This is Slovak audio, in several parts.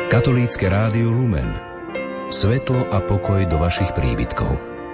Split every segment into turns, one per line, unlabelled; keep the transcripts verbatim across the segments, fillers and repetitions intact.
Katolícke rádio Lumen. Svetlo a pokoj do vašich príbytkov.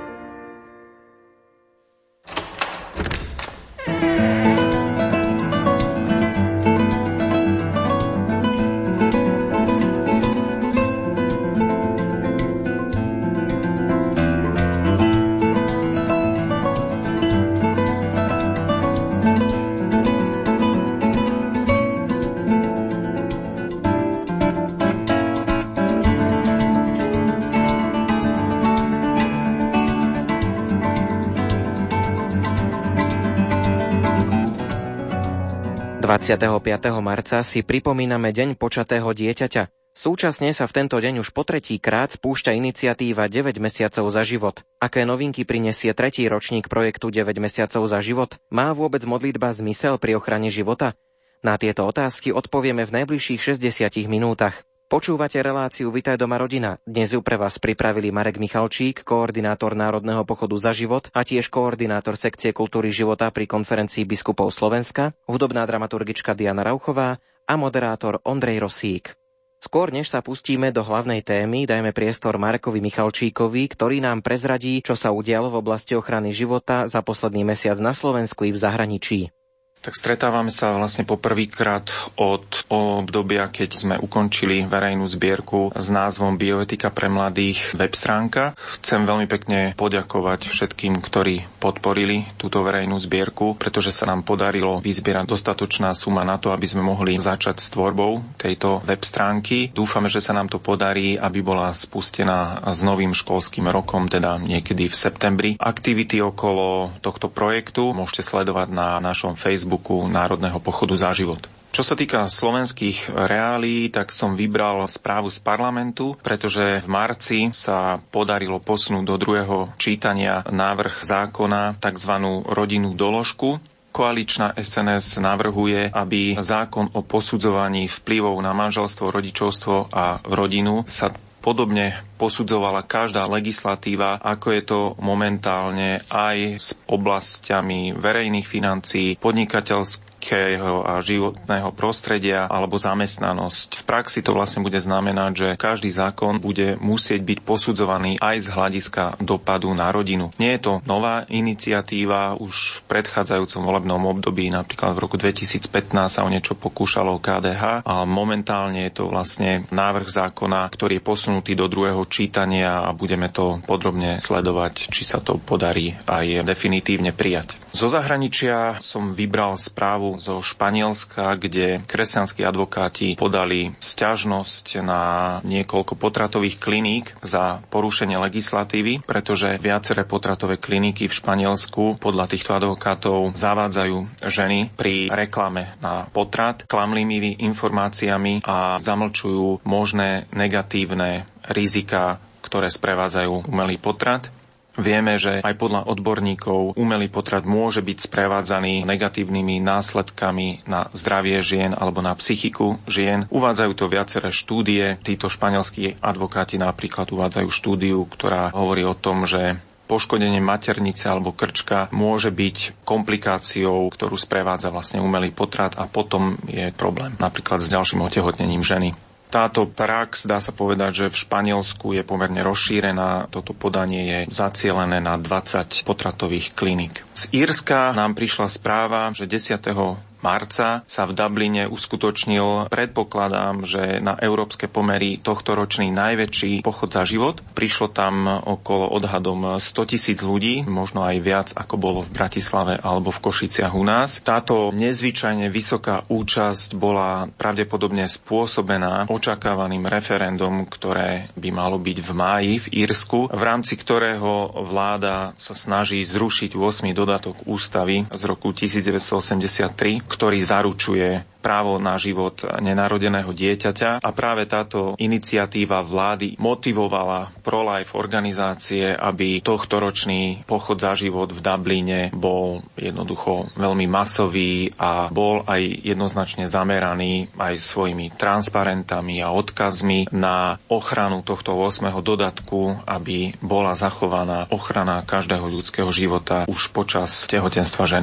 dvadsiateho piateho marca si pripomíname Deň počatého dieťaťa. Súčasne sa v tento deň už po tretí krát spúšťa iniciatíva deväť mesiacov za život. Aké novinky prinesie tretí ročník projektu deväť mesiacov za život? Má vôbec modlitba zmysel pri ochrane života? Na tieto otázky odpovieme v najbližších šesťdesiatich minútach. Počúvate reláciu Vitaj doma rodina. Dnes ju pre vás pripravili Marek Michalčík, koordinátor Národného pochodu za život a tiež koordinátor sekcie kultúry života pri konferencii biskupov Slovenska, hudobná dramaturgička Diana Rauchová a moderátor Ondrej Rosík. Skôr než sa pustíme do hlavnej témy, dajme priestor Markovi Michalčíkovi, ktorý nám prezradí, čo sa udialo v oblasti ochrany života za posledný mesiac na Slovensku i v zahraničí.
Tak stretávame sa vlastne poprvýkrát od obdobia, keď sme ukončili verejnú zbierku s názvom Bioetika pre mladých web stránka. Chcem veľmi pekne poďakovať všetkým, ktorí podporili túto verejnú zbierku, pretože sa nám podarilo vyzbierať dostatočná suma na to, aby sme mohli začať s tvorbou tejto web stránky. Dúfame, že sa nám to podarí, aby bola spustená s novým školským rokom, teda niekedy v septembri. Aktivity okolo tohto projektu môžete sledovať na našom Facebooku Národného pochodu za život. Čo sa týka slovenských reálií, tak som vybral správu z parlamentu, pretože v marci sa podarilo posunúť do druhého čítania návrh zákona, tzv. Rodinnú doložku. Koaličná es en es navrhuje, aby zákon o posudzovaní vplyvov na manželstvo, rodičovstvo a rodinu sa podobne posudzovala každá legislatíva, ako je to momentálne aj s oblastiami verejných financií, podnikateľského a životného prostredia alebo zamestnanosť. V praxi to vlastne bude znamenať, že každý zákon bude musieť byť posudzovaný aj z hľadiska dopadu na rodinu. Nie je to nová iniciatíva, už v predchádzajúcom volebnom období, napríklad v roku dvetisícpätnásť sa o niečo pokúšalo ká dé há a momentálne je to vlastne návrh zákona, ktorý je posunutý do druhého čítania a budeme to podrobne sledovať, či sa to podarí aj definitívne prijať. Zo zahraničia som vybral správu zo Španielska, kde kresťanskí advokáti podali sťažnosť na niekoľko potratových kliník za porušenie legislatívy, pretože viaceré potratové kliniky v Španielsku podľa týchto advokátov zavádzajú ženy pri reklame na potrat klamlivými informáciami a zamlčujú možné negatívne rizika, ktoré sprevádzajú umelý potrat. Vieme, že aj podľa odborníkov umelý potrat môže byť sprevádzaný negatívnymi následkami na zdravie žien alebo na psychiku žien. Uvádzajú to viaceré štúdie. Títo španielskí advokáti napríklad uvádzajú štúdiu, ktorá hovorí o tom, že poškodenie maternice alebo krčka môže byť komplikáciou, ktorú sprevádza vlastne umelý potrat a potom je problém napríklad s ďalším otehotnením ženy. Táto prax, dá sa povedať, že v Španielsku je pomerne rozšírená. Toto podanie je zacielené na dvadsať potratových kliník. Z Írska nám prišla správa, že desiateho marca sa v Dubline uskutočnil, predpokladám, že na európske pomery tohtoročný najväčší pochod za život. Prišlo tam okolo odhadom stotisíc ľudí, možno aj viac, ako bolo v Bratislave alebo v Košiciach u nás. Táto nezvyčajne vysoká účasť bola pravdepodobne spôsobená očakávaným referendum, ktoré by malo byť v máji v Írsku, v rámci ktorého vláda sa snaží zrušiť ôsmy dodatok ústavy z roku devätnásťstoosemdesiattri, ktorý zaručuje právo na život nenarodeného dieťaťa. A práve táto iniciatíva vlády motivovala pro-life organizácie, aby tohtoročný pochod za život v Dubline bol jednoducho veľmi masový a bol aj jednoznačne zameraný aj svojimi transparentami a odkazmi na ochranu tohto ôsmeho dodatku, aby bola zachovaná ochrana každého ľudského života už počas tehotenstva ženy.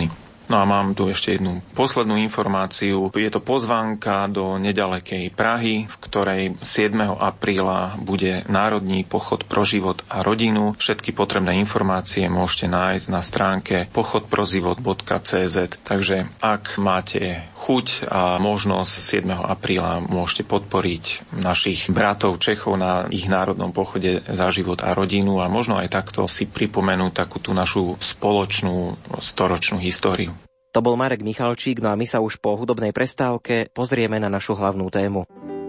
No a mám tu ešte jednu poslednú informáciu. Je to pozvánka do nedalekej Prahy, v ktorej siedmeho apríla bude Národný pochod pro život a rodinu. Všetky potrebné informácie môžete nájsť na stránke pochod pro život bodka cé zet. Takže ak máte chuť a možnosť siedmeho apríla, môžete podporiť našich bratov Čechov na ich národnom pochode za život a rodinu a možno aj takto si pripomenúť takú tú našu spoločnú storočnú históriu.
To bol Marek Michalčík, no a my sa už po hudobnej prestávke pozrieme na našu hlavnú tému.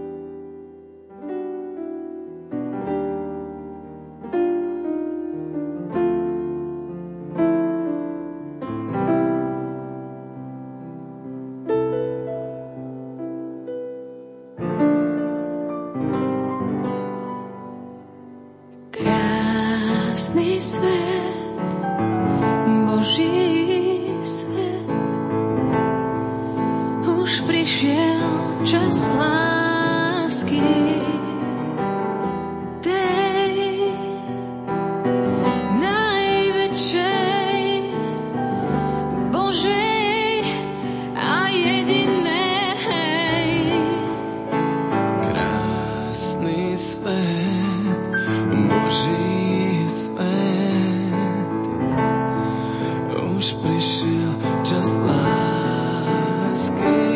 Krásny svet, Boží už prišiel čas lásky tej najväčšej, Božej a jedinej.
Krásny svet, Boží svet, už prišiel čas lásky.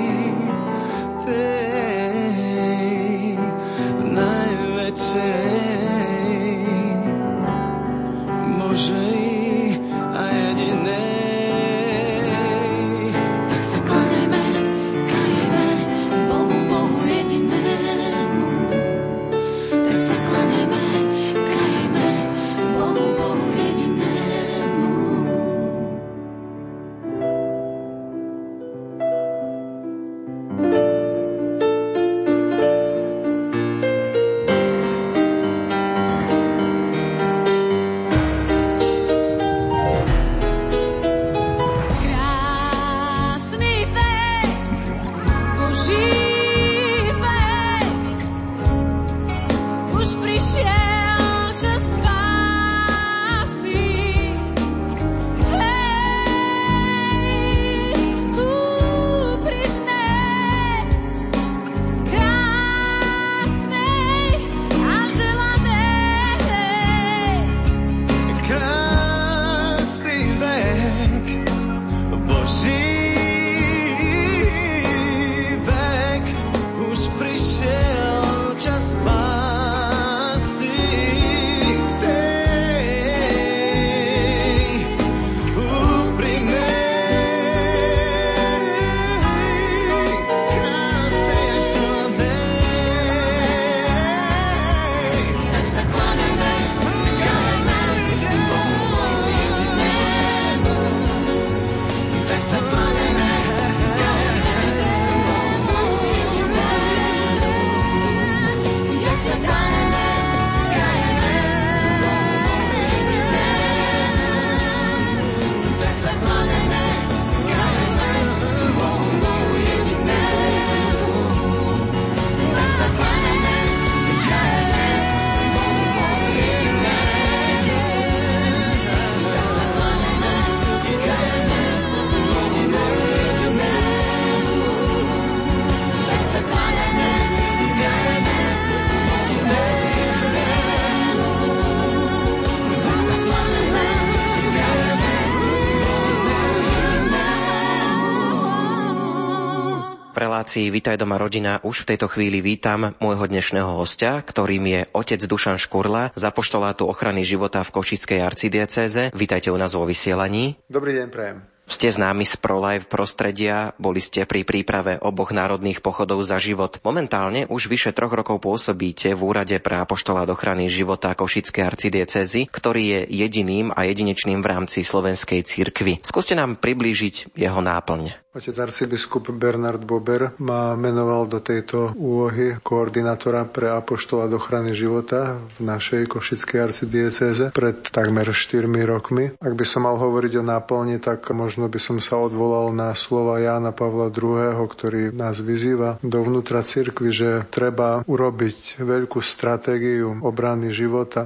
relácii Vitaj doma rodina už v tejto chvíli vítam môjho dnešného hostia, ktorým je otec Dušan Škurla z Apoštolátu ochrany života v Košickej arcidiecéze. Vítajte u nás vo vysielaní.
Dobrý deň, prajem.
Ste známi z ProLife prostredia, boli ste pri príprave oboch národných pochodov za život. Momentálne už vyše troch rokov pôsobíte v úrade pre Apoštolát ochrany života Košickej arcidiecézy, ktorý je jediným a jedinečným v rámci slovenskej cirkvi. Skúste nám priblížiť jeho náplň.
Otec arcibiskup Bernard Bober ma menoval do tejto úlohy koordinátora pre Apoštolát ochrany života v našej Košickej arcidiecéze pred takmer štyrmi rokmi. Ak by som mal hovoriť o náplni, tak možno by som sa odvolal na slova Jána Pavla druhého., ktorý nás vyzýva dovnútra cirkvi, že treba urobiť veľkú stratégiu obrany života.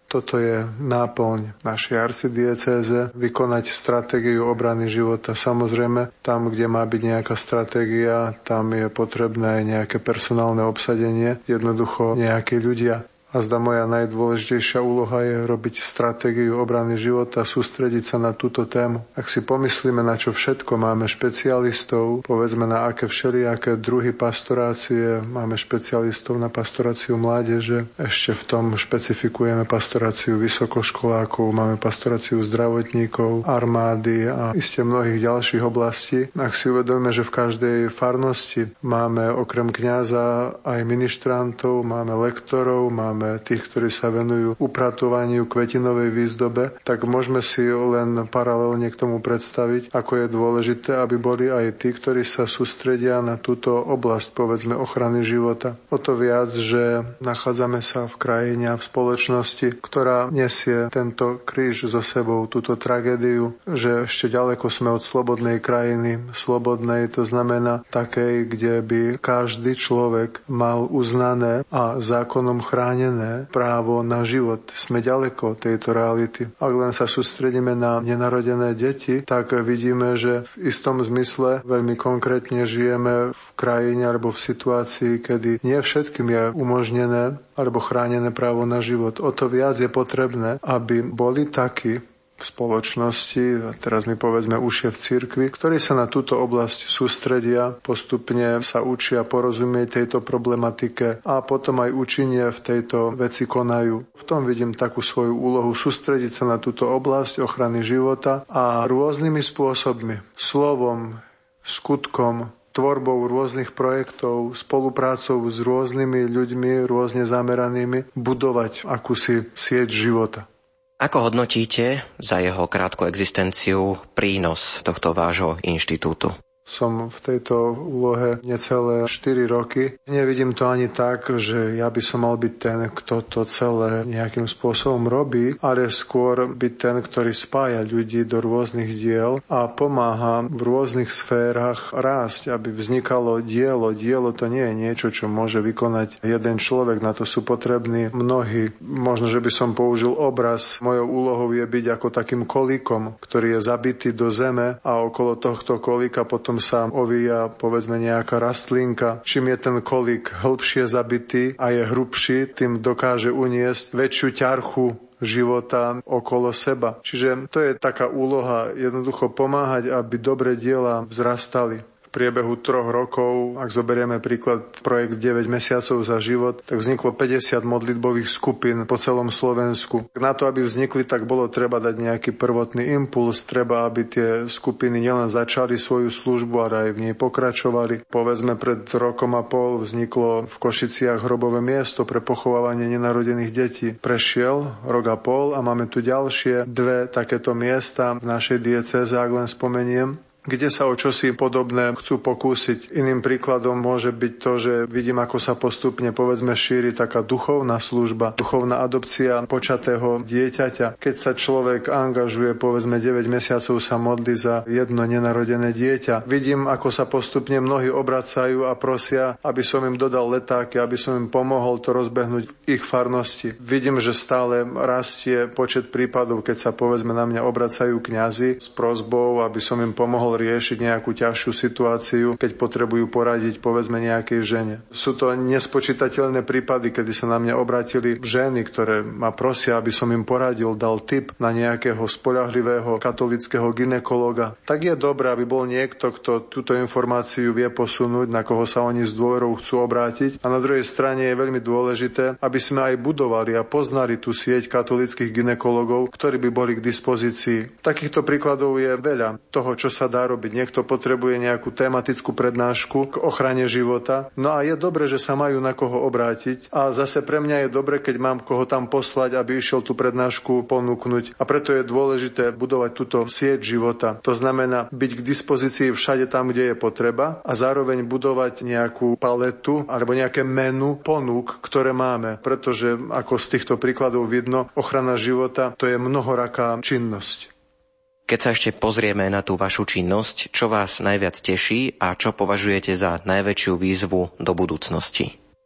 Toto je náplň našej arcidiecéze, vykonať stratégiu obrany života. Samozrejme, tam, kde má byť nejaká stratégia, tam je potrebné aj nejaké personálne obsadenie, jednoducho nejakí ľudia. A zdá moja najdôležitejšia úloha je robiť stratégiu obrany života, sústrediť sa na túto tému. Ak si pomyslíme, na čo všetko máme špecialistov, povedzme na aké všelijaké druhy pastorácie, máme špecialistov na pastoráciu mládeže, ešte v tom špecifikujeme pastoráciu vysokoškolákov, máme pastoráciu zdravotníkov, armády a iste mnohých ďalších oblastí. Ak si uvedomíme, že v každej farnosti máme okrem kňaza aj ministrantov, máme lektorov, máme tých, ktorí sa venujú upratovaniu kvetinovej výzdobe, tak môžeme si len paralelne k tomu predstaviť, ako je dôležité, aby boli aj tí, ktorí sa sústredia na túto oblasť, povedzme, ochrany života. O to viac, že nachádzame sa v krajine a v spoločnosti, ktorá nesie tento kríž so sebou, túto tragédiu, že ešte ďaleko sme od slobodnej krajiny, slobodnej, to znamená takej, kde by každý človek mal uznané a zákonom chránené právo na život. Sme ďaleko od tejto reality. Ak len sa sústredíme na nenarodené deti, tak vidíme, že v istom zmysle veľmi konkrétne žijeme v krajine alebo v situácii, kedy nie všetkým je umožnené alebo chránené právo na život. O to viac je potrebné, aby boli takí v spoločnosti, a teraz mi povedzme ušie v cirkvi, ktorí sa na túto oblasť sústredia, postupne sa učia porozumieť tejto problematike a potom aj účinne v tejto veci konajú. V tom vidím takú svoju úlohu sústrediť sa na túto oblasť ochrany života a rôznymi spôsobmi, slovom, skutkom, tvorbou rôznych projektov, spoluprácou s rôznymi ľuďmi, rôzne zameranými, budovať akúsi sieť života.
Ako hodnotíte za jeho krátku existenciu prínos tohto vášho inštitútu?
Som v tejto úlohe necelé štyri roky. Nevidím to ani tak, že ja by som mal byť ten, kto to celé nejakým spôsobom robí, ale skôr byť ten, ktorý spája ľudí do rôznych diel a pomáha v rôznych sférach rásť, aby vznikalo dielo. Dielo to nie je niečo, čo môže vykonať jeden človek, na to sú potrební mnohí. Možno, že by som použil obraz. Mojou úlohou je byť ako takým kolíkom, ktorý je zabitý do zeme a okolo tohto kolíka potom sa ovíja, povedzme, nejaká rastlinka. Čím je ten kolík hĺbšie zabitý a je hrubší, tým dokáže uniesť väčšiu ťarchu života okolo seba. Čiže to je taká úloha, jednoducho pomáhať, aby dobré diela vzrastali. V priebehu troch rokov, ak zoberieme príklad projekt deväť mesiacov za život, tak vzniklo päťdesiat modlitbových skupín po celom Slovensku. Na to, aby vznikli, tak bolo treba dať nejaký prvotný impuls, treba, aby tie skupiny nielen začali svoju službu, ale aj v nej pokračovali. Povedzme, pred rokom a pol vzniklo v Košiciach hrobové miesto pre pochovávanie nenarodených detí. Prešiel rok a pol a máme tu ďalšie dve takéto miesta v našej diecéze, ak len spomeniem, kde sa o čosi podobné chcú pokúsiť. Iným príkladom môže byť to, že vidím, ako sa postupne, povedzme, šíri taká duchovná služba, duchovná adopcia počatého dieťaťa. Keď sa človek angažuje, povedzme, deväť mesiacov sa modlí za jedno nenarodené dieťa. Vidím, ako sa postupne mnohí obracajú a prosia, aby som im dodal letáky, aby som im pomohol to rozbehnúť v ich farnosti. Vidím, že stále rastie počet prípadov, keď sa, povedzme, na mňa obracajú kňazi s prosbou, aby som im pomohol riešiť nejakú ťažšiu situáciu, keď potrebujú poradiť, povedzme, nejakej žene. Sú to nespočítateľné prípady, kedy sa na mňa obratili ženy, ktoré ma prosia, aby som im poradil, dal tip na nejakého spoľahlivého katolického gynekologa. Tak je dobré, aby bol niekto, kto túto informáciu vie posunúť, na koho sa oni s dôverou chcú obrátiť. A na druhej strane je veľmi dôležité, aby sme aj budovali a poznali tú sieť katolických gynekologov, ktorí by boli k dispozícii. Takýchto príkladov je veľa toho, čo sa dá robiť. Niekto potrebuje nejakú tematickú prednášku k ochrane života. No a je dobre, že sa majú na koho obrátiť. A zase pre mňa je dobre, keď mám koho tam poslať, aby išiel tú prednášku ponúknuť. A preto je dôležité budovať túto sieť života. To znamená byť k dispozícii všade tam, kde je potreba a zároveň budovať nejakú paletu alebo nejaké menu ponúk, ktoré máme. Pretože, ako z týchto príkladov vidno, ochrana života to je mnohoraká činnosť.
Keď sa ešte pozrieme na tú vašu činnosť, čo vás najviac teší a čo považujete za najväčšiu výzvu do budúcnosti?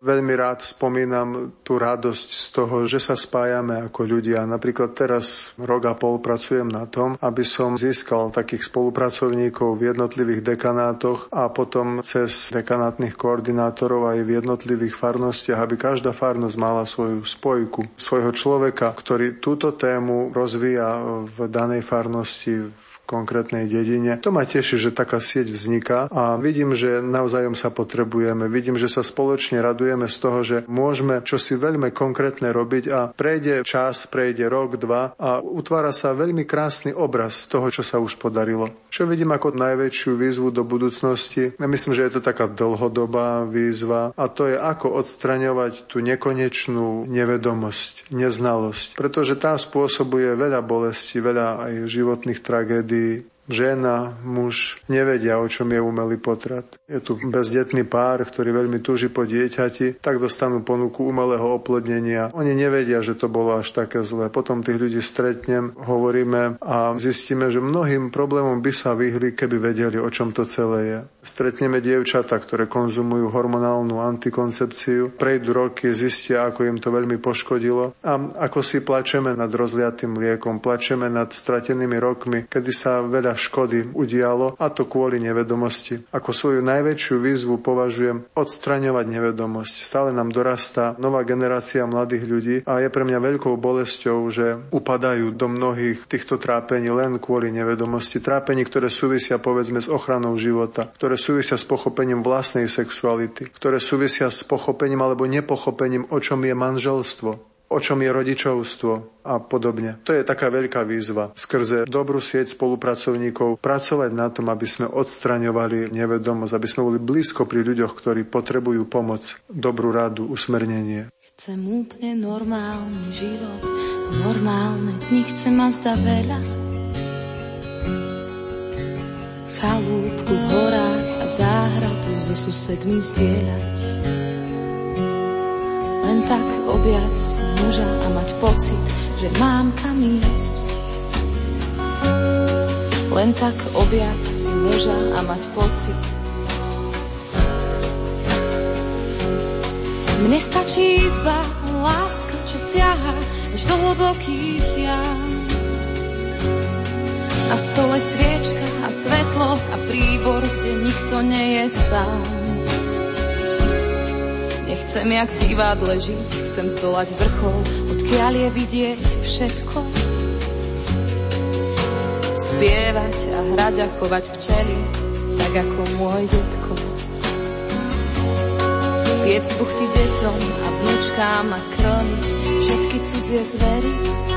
Veľmi rád spomínam tú radosť z toho, že sa spájame ako ľudia. Napríklad teraz rok a pol pracujem na tom, aby som získal takých spolupracovníkov v jednotlivých dekanátoch a potom cez dekanátnych koordinátorov aj v jednotlivých farnostiach, aby každá farnosť mala svoju spojku, svojho človeka, ktorý túto tému rozvíja v danej farnosti, konkrétnej dedine. To ma teší, že taká sieť vzniká a vidím, že navzájom sa potrebujeme. Vidím, že sa spoločne radujeme z toho, že môžeme čosi veľmi konkrétne robiť a prejde čas, prejde rok, dva a utvára sa veľmi krásny obraz toho, čo sa už podarilo. Čo vidím ako najväčšiu výzvu do budúcnosti? Ja myslím, že je to taká dlhodobá výzva a to je ako odstraňovať tú nekonečnú nevedomosť, neznalosť, pretože tá spôsobuje veľa bolesti, veľa aj životných tragédií. Žena, muž nevedia, o čom je umelý potrat. Je tu bezdetný pár, ktorý veľmi túži po dieťati, tak dostanú ponuku umelého oplodnenia. Oni nevedia, že to bolo až také zlé. Potom tých ľudí stretnem, hovoríme a zistíme, že mnohým problémom by sa vyhli, keby vedeli, o čom to celé je. Stretneme dievčatá, ktoré konzumujú hormonálnu antikoncepciu, prejdú roky, zistia, ako im to veľmi poškodilo a ako si plačeme nad rozliatým mliekom, plačeme nad stratenými rokmi, kedy sa veľa škody udialo, a to kvôli nevedomosti. Ako svoju najväčšiu výzvu považujem odstraňovať nevedomosť. Stále nám dorastá nová generácia mladých ľudí a je pre mňa veľkou bolesťou, že upadajú do mnohých týchto trápení len kvôli nevedomosti. Trápení, ktoré súvisia povedzme s ochranou života, ktoré súvisia s pochopením vlastnej sexuality, ktoré súvisia s pochopením alebo nepochopením, o čom je manželstvo, o čom je rodičovstvo a podobne. To je taká veľká výzva. Skrze dobrú sieť spolupracovníkov pracovať na tom, aby sme odstraňovali nevedomosť, aby sme boli blízko pri ľuďoch, ktorí potrebujú pomoc, dobrú radu, usmernenie.
Chcem úplne normálny život, normálne dni, chcem a zda veľa. Chalúbku v horách a záhradu so susedmi zdieľať. Len tak objať si muža a mať pocit, že mám kam ísť. Len tak objať si muža a mať pocit. Mne stačí izba, láska, čo siaha až do hlbokých jam. Na stole sviečka a svetlo a príbor, kde nikto nie je sám. Nechcem jak v divadle žiť, chcem zdolať vrchol, odkiaľ je vidieť všetko. Spievať a hrať a chovať včely, tak ako môj detko. Piec buchty deťom a vnúčkám a krmiť všetky cudzie zvery.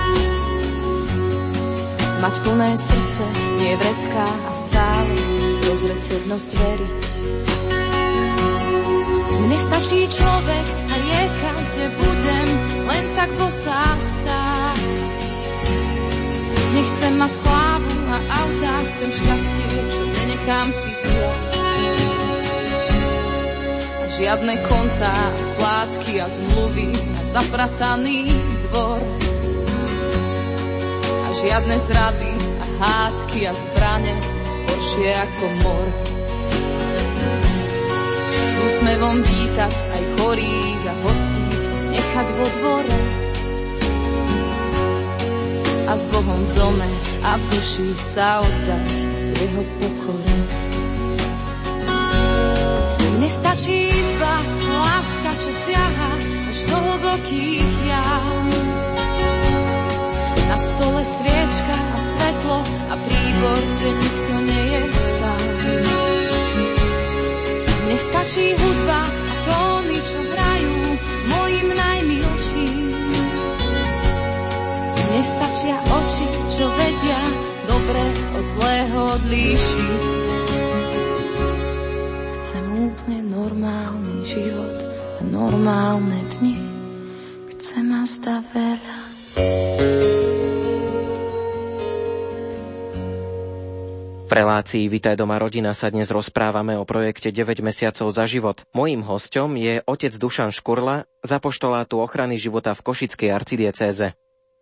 Mať plné srdce, nie vrecká a stále dozreteľnosť veriť. Mne stačí človek a rieka, kde budem len tak bosá stáť. Nechcem mať slávu a autá, chcem šťastie, čo nenechám si vziať. A žiadne kontá, splátky a zmluvy a zaprataný dvor. A žiadne zrady a hádky a zbrane, horšie ako mor. S úsmevom vítať aj chorých a hostí, znechať vo dvore. A s Bohom v dome a v duši sa oddať jeho pokoru. Mne stačí izba, láska, čo siaha až do hlbokých jam. Na stole sviečka a svetlo a príbor, kde nikto nie je sám. Mne stačí hudba a tóny, čo hrajú mojim najmilším. Mne stačia oči, čo vedia dobre od zlého odlíšiť. Chcem úplne normálny život a normálne dni. Chcem a zda veľa.
V relácii Vitaj doma rodina sa dnes rozprávame o projekte deväť mesiacov za život. Mojím hosťom je otec Dušan Škurla z apoštolátu ochrany života v Košickej arcidiecéze.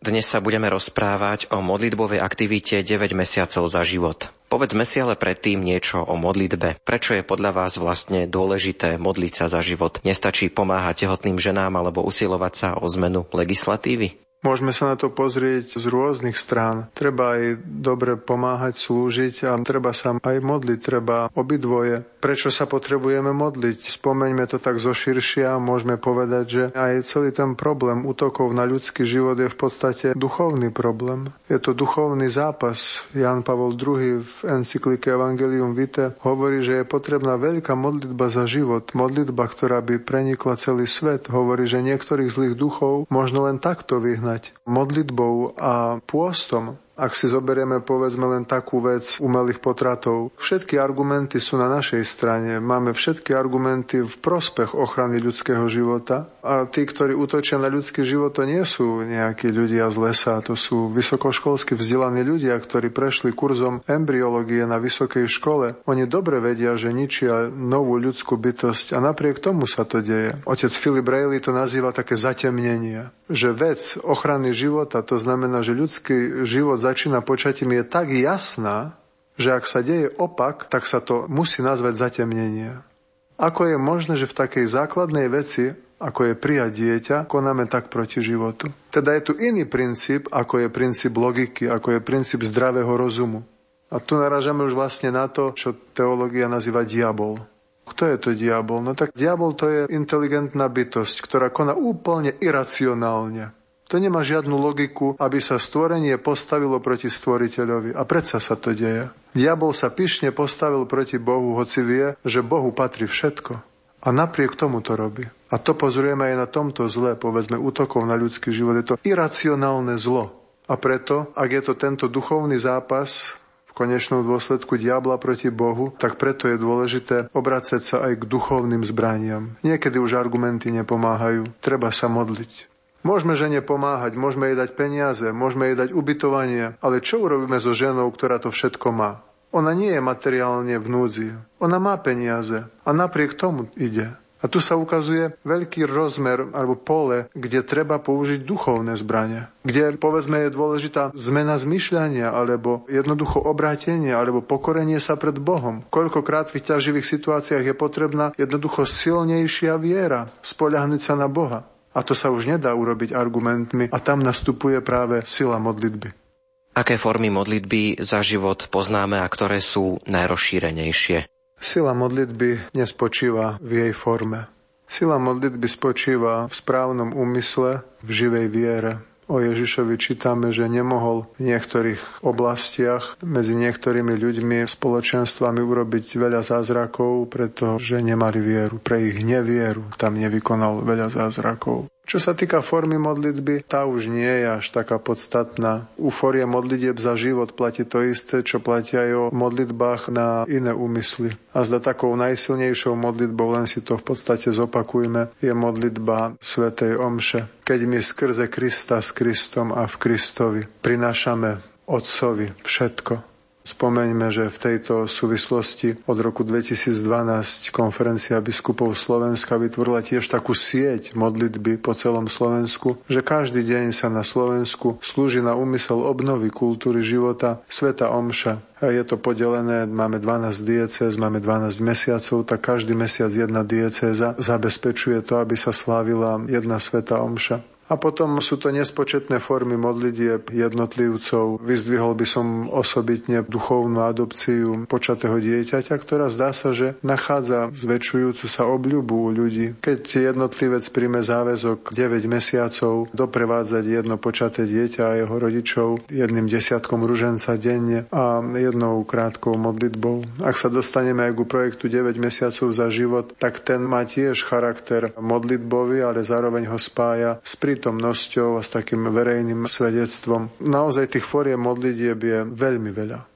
Dnes sa budeme rozprávať o modlitbovej aktivite deväť mesiacov za život. Povedzme si ale predtým niečo o modlitbe. Prečo je podľa vás vlastne dôležité modliť sa za život? Nestačí pomáhať tehotným ženám alebo usilovať sa o zmenu legislatívy?
Môžeme sa na to pozrieť z rôznych strán. Treba aj dobre pomáhať, slúžiť a treba sa aj modliť, treba obidvoje. Prečo sa potrebujeme modliť? Spomeňme to tak zoširšia, môžeme povedať, že aj celý ten problém útokov na ľudský život je v podstate duchovný problém. Je to duchovný zápas. Ján Pavol druhý v encyklike Evangelium Vitae hovorí, že je potrebná veľká modlitba za život. Modlitba, ktorá by prenikla celý svet. Hovorí, že niektorých zlých duchov možno len takto vyhnať. Modlitbou a pôstom. Ak si zoberieme povedzme len takú vec umelých potratov, všetky argumenty sú na našej strane. Máme všetky argumenty v prospech ochrany ľudského života a tí, ktorí útočia na ľudský život, to nie sú nejakí ľudia z lesa, to sú vysokoškolsky vzdelaní ľudia, ktorí prešli kurzom embryológie na vysokej škole. Oni dobre vedia, že ničia novú ľudskú bytosť a napriek tomu sa to deje. Otec Philip Rayleigh to nazýva také zatemnenie, že vec ochrany života, to znamená, že ľudský život začína počatím, je tak jasná, že ak sa deje opak, tak sa to musí nazvať zatemnenie. Ako je možné, že v takej základnej veci, ako je prijať dieťa, konáme tak proti životu? Teda je tu iný princíp, ako je princíp logiky, ako je princíp zdravého rozumu. A tu narážame už vlastne na to, čo teológia nazýva diabol. Kto je to diabol? No tak diabol to je inteligentná bytosť, ktorá koná úplne iracionálne. To nemá žiadnu logiku, aby sa stvorenie postavilo proti stvoriteľovi. A predsa sa to deje. Diabol sa pyšne postavil proti Bohu, hoci vie, že Bohu patrí všetko. A napriek tomu to robí. A to pozrieme aj na tomto zle, povedzme, útokov na ľudský život. Je to iracionálne zlo. A preto, ak je to tento duchovný zápas, v konečnom dôsledku diabla proti Bohu, tak preto je dôležité obracať sa aj k duchovným zbraniam. Niekedy už argumenty nepomáhajú. Treba sa modliť. Môžeme žene pomáhať, môžeme jej dať peniaze, môžeme jej dať ubytovanie, ale čo urobíme so ženou, ktorá to všetko má? Ona nie je materiálne v núdzi. Ona má peniaze a napriek tomu ide. A tu sa ukazuje veľký rozmer alebo pole, kde treba použiť duchovné zbrane. Kde, povedzme, je dôležitá zmena zmyšľania alebo jednoducho obrátenie alebo pokorenie sa pred Bohom. Koľkokrát v ťaživých situáciách je potrebná jednoducho silnejšia viera, spoľahnúť sa na Boha. A to sa už nedá urobiť argumentmi a tam nastupuje práve sila modlitby.
Aké formy modlitby za život poznáme a ktoré sú najrozšírenejšie?
Sila modlitby nespočíva v jej forme. Sila modlitby spočíva v správnom úmysle, v živej viere. O Ježišovi čítame, že nemohol v niektorých oblastiach medzi niektorými ľuďmi, spoločenstvami urobiť veľa zázrakov, pretože nemali vieru. Pre ich nevieru tam nevykonal veľa zázrakov. Čo sa týka formy modlitby, tá už nie je až taká podstatná. U foriem modlitieb za život platí to isté, čo platí aj o modlitbách na iné úmysly. A zda takou najsilnejšou modlitbou, len si to v podstate zopakujme, je modlitba svätej omše. Keď my skrze Krista s Kristom a v Kristovi prinášame Otcovi všetko. Spomeňme, že v tejto súvislosti od roku dvetisícdvanásť konferencia biskupov Slovenska vytvorila tiež takú sieť modlitby po celom Slovensku, že každý deň sa na Slovensku slúži na úmysel obnovy kultúry života svätá omša. A je to podelené, máme dvanásť diecéz, máme dvanásť mesiacov, tak každý mesiac jedna diecéza zabezpečuje to, aby sa slávila jedna svätá omša. A potom sú to nespočetné formy modlitieb jednotlivcov. Vyzdvihol by som osobitne duchovnú adopciu počatého dieťaťa, ktorá zdá sa, že nachádza zväčšujúcu sa obľubu u ľudí. Keď jednotlivec príjme záväzok deväť mesiacov doprevádzať jedno počaté dieťa a jeho rodičov jedným desiatkom ruženca denne a jednou krátkou modlitbou. Ak sa dostaneme aj ku projektu deväť mesiacov za život, tak ten má tiež charakter modlitbový, ale zároveň ho spája s prítomnosťou a s takým verejným svedectvom. Naozaj tých foriem modlitieb je veľmi veľa.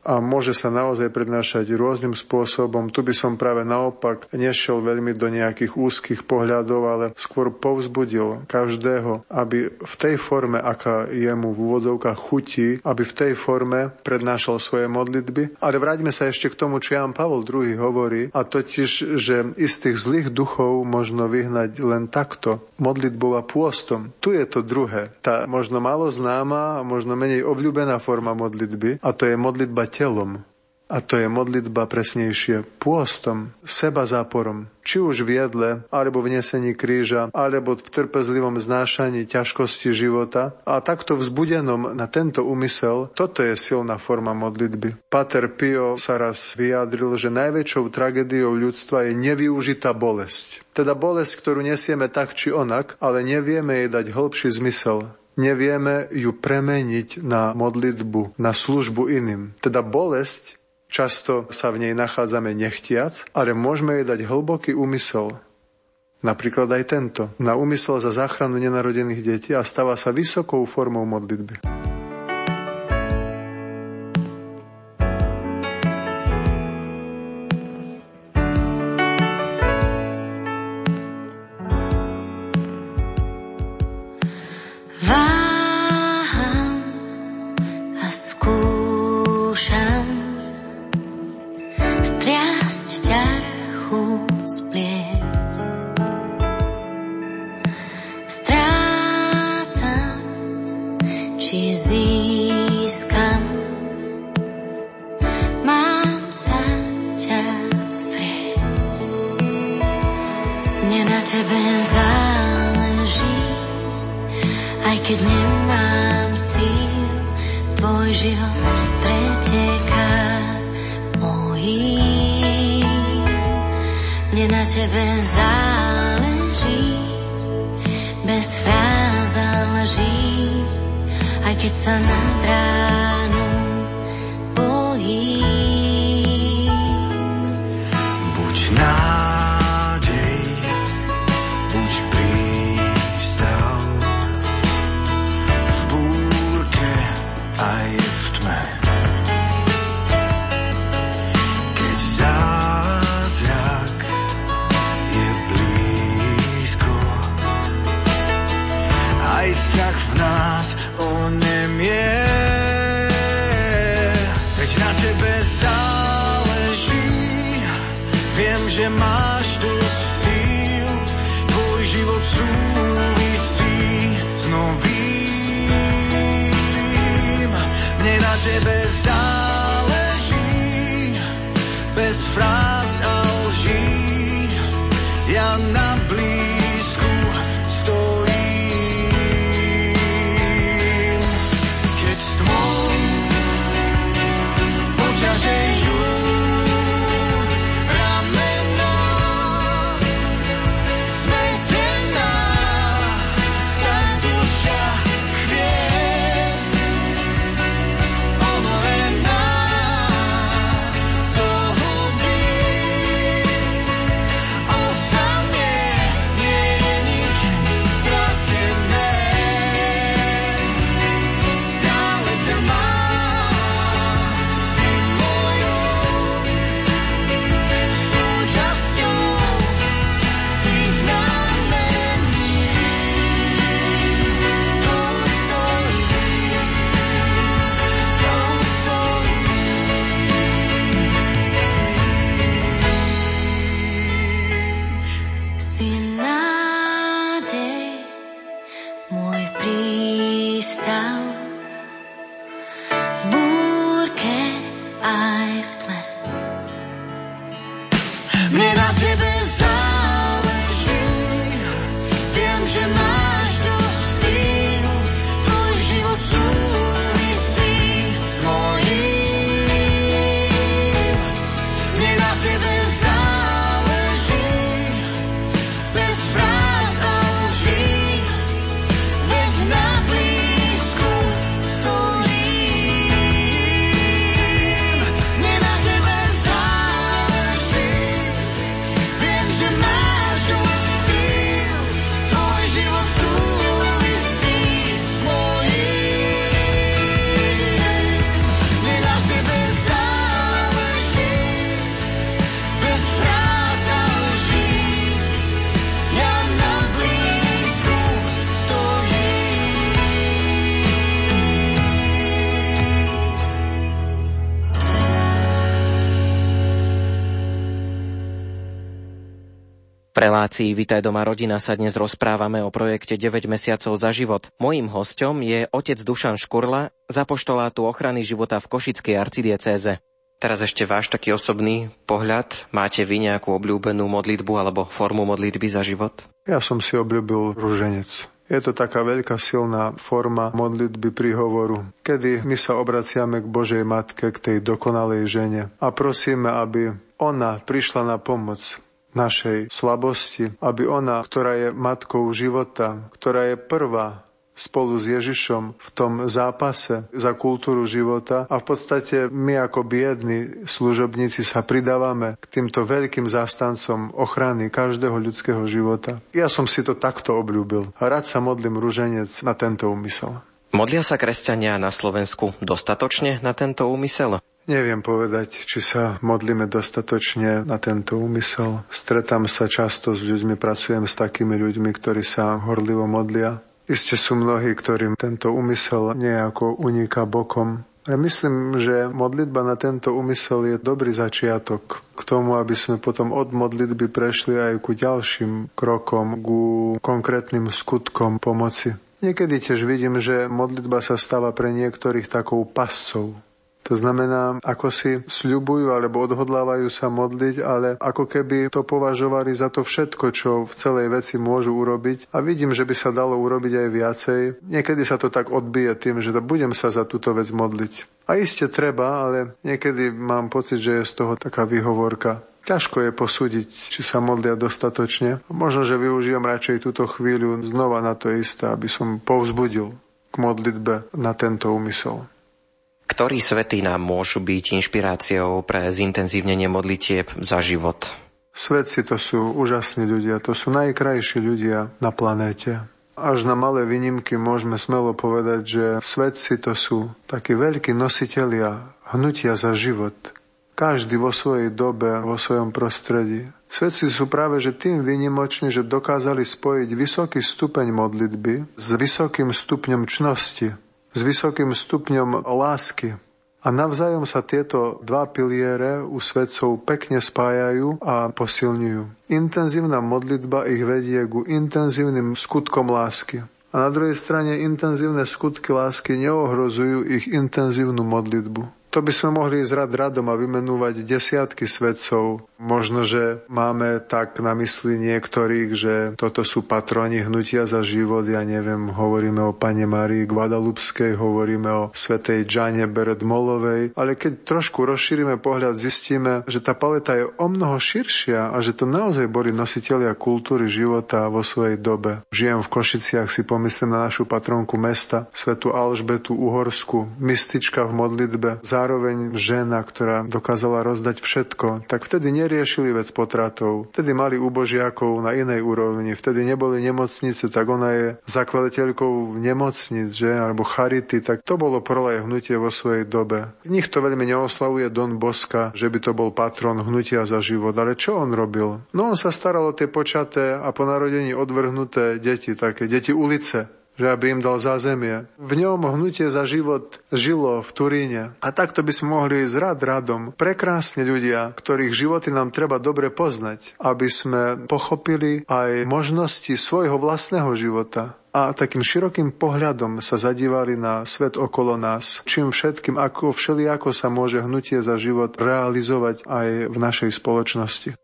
a môže sa naozaj prednášať rôznym spôsobom. Tu by som práve naopak nešiel veľmi do nejakých úzkých pohľadov, ale skôr povzbudil každého, aby v tej forme, aká jemu v úvodzovkách chutí, aby v tej forme prednášal svoje modlitby. Ale vráťme sa ešte k tomu, čo Ján Pavol druhý hovorí, a totiž, že istých zlých duchov možno vyhnať len takto, modlitbou a pôstom. Tu je to druhé, tá možno málo známa a možno menej obľúbená forma modlitby, a to je modlitba telom. A to je modlitba presnejšie pôstom, seba záporom. Či už v jedle, alebo v nesení kríža, alebo v trpezlivom znášaní ťažkosti života. A takto vzbudenom na tento úmysel, toto je silná forma modlitby. Pater Pio sa raz vyjadril, že najväčšou tragédiou ľudstva je nevyužitá bolesť. Teda bolesť, ktorú nesieme tak či onak, ale nevieme jej dať hĺbší zmysel. Nevieme ju premeniť na modlitbu, na službu iným. Teda bolesť, často sa v nej nachádzame nechtiac, ale môžeme jej dať hlboký úmysel. Napríklad aj tento. Na úmysel za záchranu nenarodených detí a stáva sa vysokou formou modlitby.
Now
V relácii Vitaj doma rodina sa dnes rozprávame o projekte deväť mesiacov za život. Mojím hosťom je otec Dušan Škurla z apoštolátu ochrany života v Košickej arcidiecéze. Teraz ešte váš taký osobný pohľad. Máte vy nejakú obľúbenú modlitbu alebo formu modlitby za život?
Ja som si obľúbil ruženec. Je to taká veľká silná forma modlitby príhovoru, kedy my sa obraciame k Božej Matke, k tej dokonalej žene a prosíme, aby ona prišla na pomoc našej slabosti, aby ona, ktorá je matkou života, ktorá je prvá spolu s Ježišom v tom zápase za kultúru života a v podstate my ako biední služobníci sa pridávame k týmto veľkým zástancom ochrany každého ľudského života. Ja som si to takto obľúbil. Rád sa modlím ruženec na tento úmysel.
Modlia sa kresťania na Slovensku dostatočne na tento úmysel?
Neviem povedať, či sa modlíme dostatočne na tento úmysel. Stretám sa často s ľuďmi, pracujem s takými ľuďmi, ktorí sa horlivo modlia. Isté sú mnohí, ktorým tento úmysel nejako uniká bokom. Ja myslím, že modlitba na tento úmysel je dobrý začiatok k tomu, aby sme potom od modlitby prešli aj ku ďalším krokom, ku konkrétnym skutkom pomoci. Niekedy tiež vidím, že modlitba sa stáva pre niektorých takou pascou. To znamená, ako si sľubujú alebo odhodlávajú sa modliť, ale ako keby to považovali za to všetko, čo v celej veci môžu urobiť. A vidím, že by sa dalo urobiť aj viacej. Niekedy sa to tak odbije tým, že to budem sa za túto vec modliť. A iste treba, ale niekedy mám pocit, že je z toho taká výhovorka. Ťažko je posúdiť, či sa modlia dostatočne. Možno, že využijem radšej túto chvíľu znova na to isté, aby som povzbudil k modlitbe na tento úmysel.
Ktorí svätí nám môžu byť inšpiráciou pre zintenzívnenie modlitieb za život?
Svätci to sú úžasní ľudia, to sú najkrajší ľudia na planéte. Až na malé výnimky môžeme smelo povedať, že svätci to sú takí veľkí nositelia hnutia za život. Každý vo svojej dobe, vo svojom prostredí. Svätci sú práve že tým výnimoční, že dokázali spojiť vysoký stupeň modlitby s vysokým stupňom čnosti, s vysokým stupňom lásky. A navzájom sa tieto dva piliere u svätcov pekne spájajú a posilňujú. Intenzívna modlitba ich vedie ku intenzívnym skutkom lásky. A na druhej strane intenzívne skutky lásky neohrozujú ich intenzívnu modlitbu. To by sme mohli ísť rad radom a vymenúvať desiatky svätcov. Možno, že máme tak na mysli niektorých, že toto sú patroni hnutia za život. Ja neviem, hovoríme o Panne Márii Guadalupskej, hovoríme o svätej Džane Beredmolovej. Ale keď trošku rozšírime pohľad, zistíme, že tá paleta je omnoho širšia a že to naozaj boli nositelia kultúry života vo svojej dobe. Žijem v Košiciach, si pomyslím na našu patronku mesta, svätú Alžbetu Uhorskú, mystička v modlitbe, zároveň žena, ktorá dokázala rozdať všetko, tak vtedy neriešili vec potratov. Vtedy mali ubožiakov na inej úrovni, vtedy neboli nemocnice, tak ona je zakladateľkou nemocnic, že, alebo charity, tak to bolo prvé hnutie vo svojej dobe. Nikto veľmi neoslavuje Don Boska, že by to bol patron hnutia za život, ale čo on robil? No on sa staral o tie počaté a po narodení odvrhnuté deti, také deti ulice, že aby im dal zázemie. V ňom hnutie za život žilo v Turíne. A takto by sme mohli ísť rad radom. Prekrásni ľudia, ktorých životy nám treba dobre poznať, aby sme pochopili aj možnosti svojho vlastného života. A takým širokým pohľadom sa zadívali na svet okolo nás. Čím všetkým, ako všelijako sa môže hnutie za život realizovať aj v našej spoločnosti.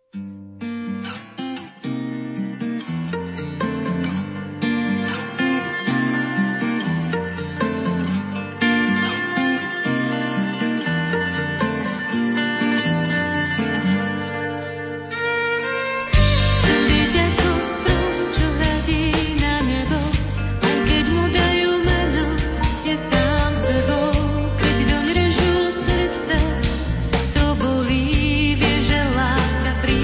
Príde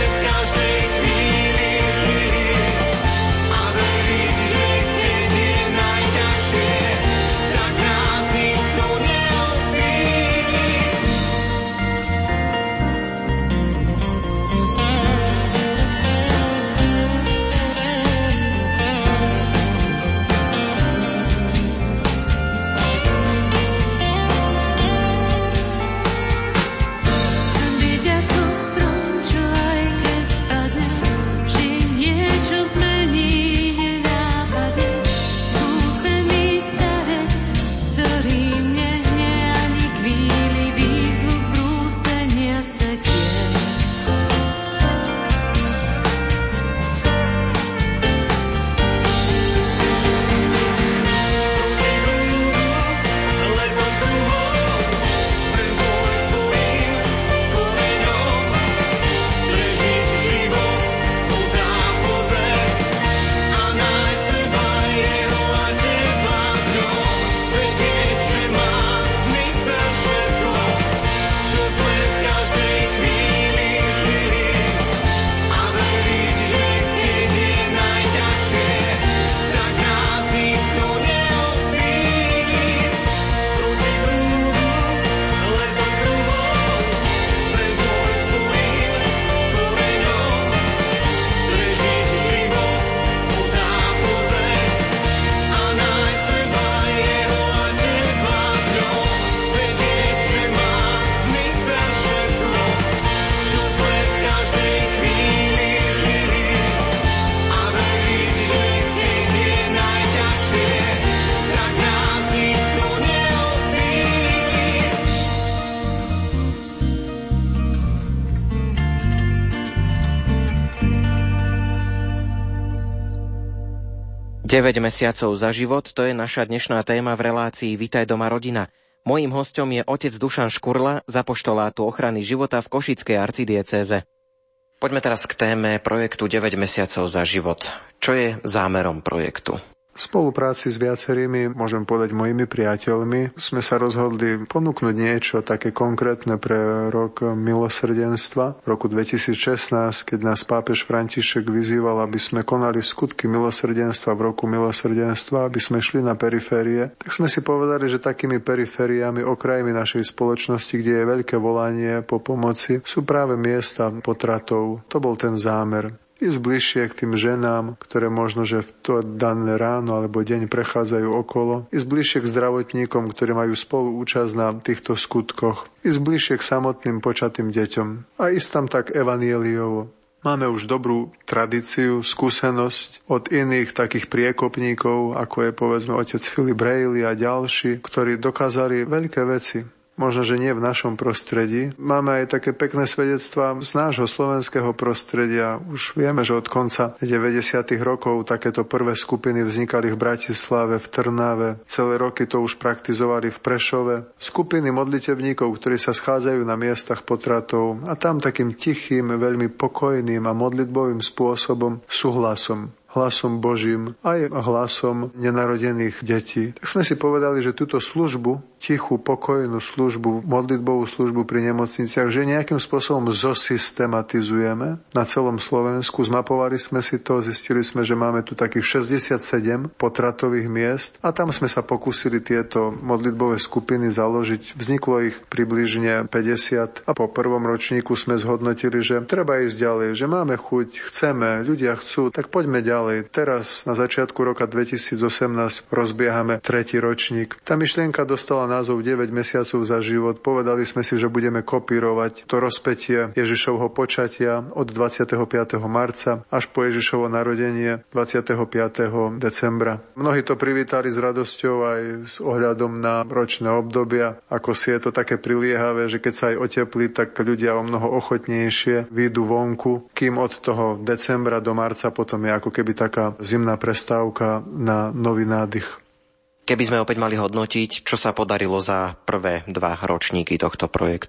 deväť mesiacov za život, to je naša dnešná téma v relácii Vitaj doma rodina. Mojím hosťom je otec Dušan Škurla z apoštolátu ochrany života v Košickej arcidiecéze. Poďme teraz k téme projektu deväť mesiacov za život. Čo je zámerom projektu?
V spolupráci s viacerými, môžem povedať mojimi priateľmi, sme sa rozhodli ponúknuť niečo také konkrétne pre rok milosrdenstva. V roku dvetisícšestnásť, keď nás pápež František vyzýval, aby sme konali skutky milosrdenstva v roku milosrdenstva, aby sme šli na periférie, tak sme si povedali, že takými perifériami, okrajmi našej spoločnosti, kde je veľké volanie po pomoci, sú práve miesta potratov. To bol ten zámer. Ísť bližšie k tým ženám, ktoré možno, že v to dané ráno alebo deň prechádzajú okolo. Ísť bližšie k zdravotníkom, ktorí majú spolu účasť na týchto skutkoch. Ísť bližšie k samotným počatým deťom. A ísť tam tak evanjeliovo. Máme už dobrú tradíciu, skúsenosť od iných takých priekopníkov, ako je povedzme otec Filip Rejli a ďalší, ktorí dokázali veľké veci. Možno, že nie v našom prostredí. Máme aj také pekné svedectvá z nášho slovenského prostredia. Už vieme, že od konca deväťdesiatych rokov takéto prvé skupiny vznikali v Bratislave, v Trnave. Celé roky to už praktizovali v Prešove. Skupiny modlitebníkov, ktorí sa schádzajú na miestach potratov a tam takým tichým, veľmi pokojným a modlitbovým spôsobom, súhlasom. Hlasom Božím aj hlasom nenarodených detí. Tak sme si povedali, že túto službu, tichú, pokojnú službu, modlitbovú službu pri nemocniciach, že nejakým spôsobom zosystematizujeme na celom Slovensku. Zmapovali sme si to, zistili sme, že máme tu takých šesťdesiatsedem potratových miest a tam sme sa pokúsili tieto modlitbové skupiny založiť. Vzniklo ich približne päťdesiat a po prvom ročníku sme zhodnotili, že treba ísť ďalej, že máme chuť, chceme, ľudia chcú, tak poďme ďalej. Teraz na začiatku roka dvetisícosemnásť rozbiehame tretí ročník. Tá myšlienka dostala názov deväť mesiacov za život. Povedali sme si, že budeme kopírovať to rozpätie Ježišovho počatia od dvadsiateho piateho marca až po Ježišovo narodenie dvadsiateho piateho decembra. Mnohí to privítali s radosťou aj s ohľadom na ročné obdobia. Ako si je to také priliehavé, že keď sa aj oteplí, tak ľudia o mnoho ochotnejšie výjdu vonku, kým od toho decembra do marca potom je ako keby taká zimná prestávka na nový nádych.
Keby sme opäť mali hodnotiť, čo sa podarilo za prvé dva ročníky tohto projektu?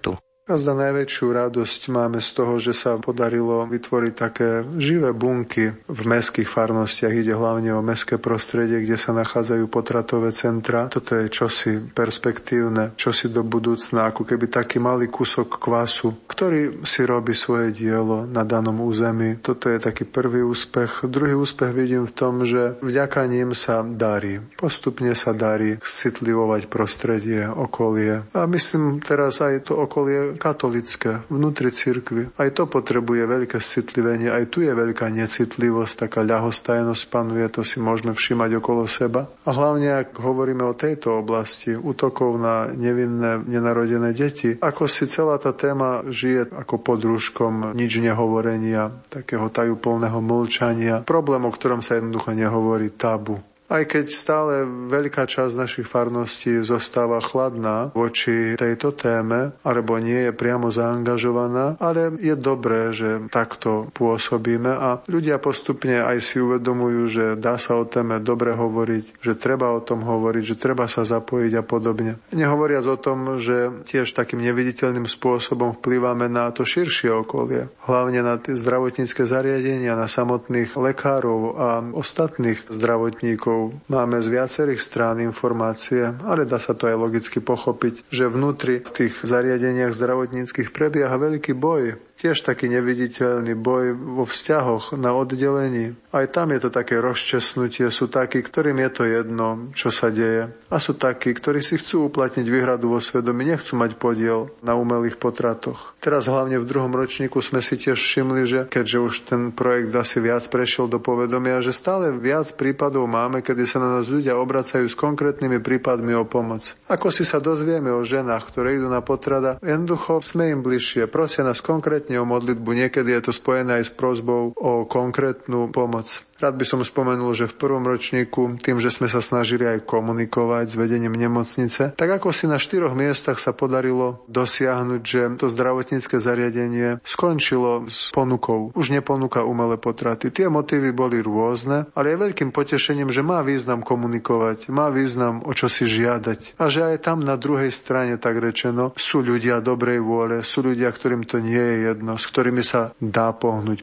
A zda najväčšiu radosť máme z toho, že sa podarilo vytvoriť také živé bunky v mestských farnostiach. Ide hlavne o mestské prostredie, kde sa nachádzajú potratové centra. Toto je čosi perspektívne, čosi do budúcna, ako keby taký malý kúsok kvasu, ktorý si robí svoje dielo na danom území. Toto je taký prvý úspech. Druhý úspech vidím v tom, že vďaka ním sa darí. Postupne sa darí citlivovať prostredie, okolie. A myslím teraz aj to okolie katolické, vnútri cirkvi. Aj to potrebuje veľké citlivenie, aj tu je veľká necitlivosť, taká ľahostajnosť panuje, to si môžeme všímať okolo seba. A hlavne, ak hovoríme o tejto oblasti, útokov na nevinné, nenarodené deti, ako si celá tá téma žije ako pod rúškom nič nehovorenia, takého tajúplného mlčania, problém, o ktorom sa jednoducho nehovorí, tabu. Aj keď stále veľká časť našich farností zostáva chladná voči tejto téme, alebo nie je priamo zaangažovaná, ale je dobré, že takto pôsobíme a ľudia postupne aj si uvedomujú, že dá sa o téme dobre hovoriť, že treba o tom hovoriť, že treba sa zapojiť a podobne. Nehovoriac o tom, že tiež takým neviditeľným spôsobom vplývame na to širšie okolie, hlavne na tie zdravotnícke zariadenia, na samotných lekárov a ostatných zdravotníkov. Máme z viacerých strán informácie, ale dá sa to aj logicky pochopiť, že vnútri v tých zariadeniach zdravotníckych prebieha veľký boj. Tiež taký neviditeľný boj vo vzťahoch na oddelení. Aj tam je to také rozčesnutie. Sú takí, ktorým je to jedno, čo sa deje. A sú takí, ktorí si chcú uplatniť výhradu vo svedomí, nechcú mať podiel na umelých potratoch. Teraz hlavne v druhom ročníku sme si tiež všimli, že keďže už ten projekt asi viac prešiel do povedomia, že stále viac prípadov máme, kedy sa na nás ľudia obracajú s konkrétnymi prípadmi o pomoc. Ako si sa dozvieme o ženách, ktoré idú na potrat, jednoducho sme im bližšie, prosia nás konkrétne o modlitbu, niekedy je to spojené aj s prosbou o konkrétnu pomoc. Rád by som spomenul, že v prvom ročníku, tým, že sme sa snažili aj komunikovať s vedením nemocnice, tak ako si na štyroch miestach sa podarilo dosiahnuť, že to zdravotnícke zariadenie skončilo s ponukou. Už neponúka umelé potraty. Tie motívy boli rôzne, ale je veľkým potešením, že má význam komunikovať, má význam o čo si žiadať. A že aj tam na druhej strane, tak rečeno, sú ľudia dobrej vôle, sú ľudia, ktorým to nie je jedno, s ktorými sa dá pohnúť.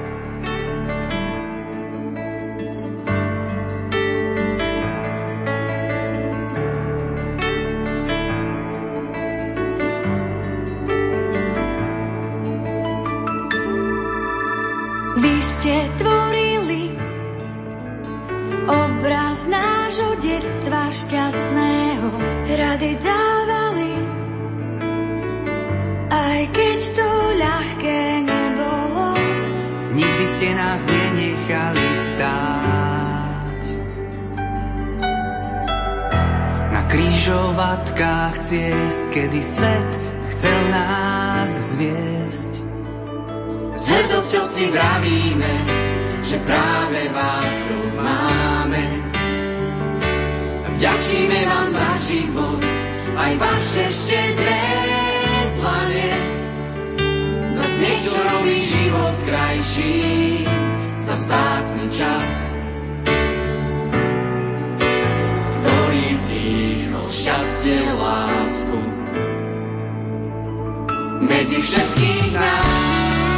Tvorili obraz nášho detstva šťastného.
Rady dávali, aj keď to ľahké nebolo.
Nikdy ste nás nenechali stáť. Na krížovatkách ciest, kedy svet chcel nás zviesť.
S hrdosťou si vravíme, že práve vás tu máme. Vďačíme vám za život, aj vaše štedré dlane. Za smiech, čo robí život krajší, za vzácny čas, ktorý vdýchol šťastie, lásku medzi všetkých nás.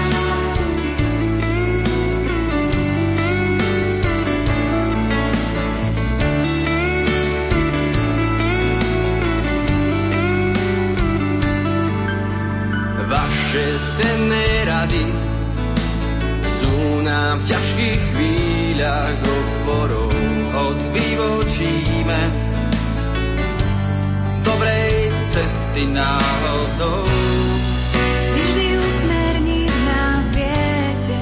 Vaše cenné rady sú nám v ťažkých chvíľach oporou, hoď vyvočíme z dobrej cesty náhodou.
Vždy usmerniť nás viete,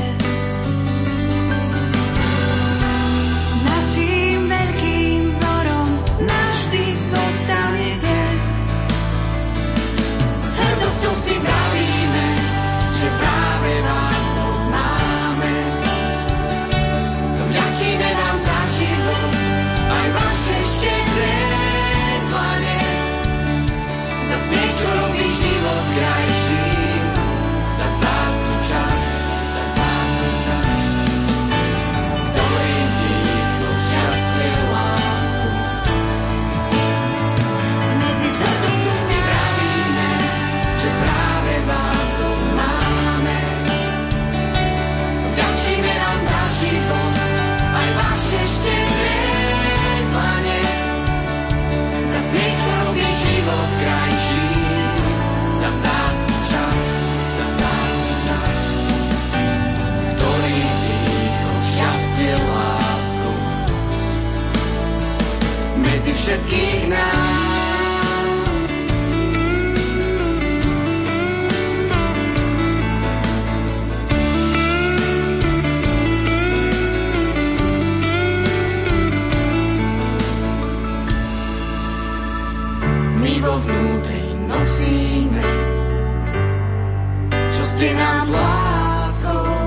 naším veľkým vzorom navždy zostanete.
S hrdosťou si vravíme, že práve vás tu máme. Vďačíme vám za život, aj vaše štedré dlane. Za smiech, čo robí život kraj. všetkých nás. My vo vnútri nosíme, čo ste nám s láskou